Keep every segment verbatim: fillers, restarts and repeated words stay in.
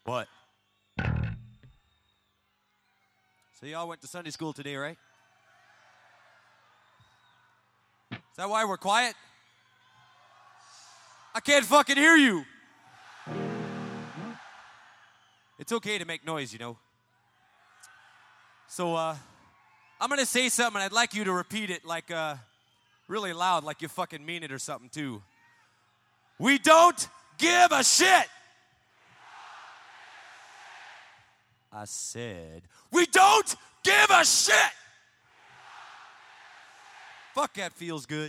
What? So y'all went to Sunday school today, right? Is that why we're quiet? I can't fucking hear you. It's okay to make noise, you know. So, uh, I'm gonna say something and I'd like you to repeat it like, uh, really loud, like you fucking mean it or something too. We don't give a shit. I said, we don't give a shit. Fuck, that feels good.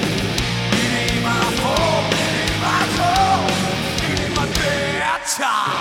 Cha!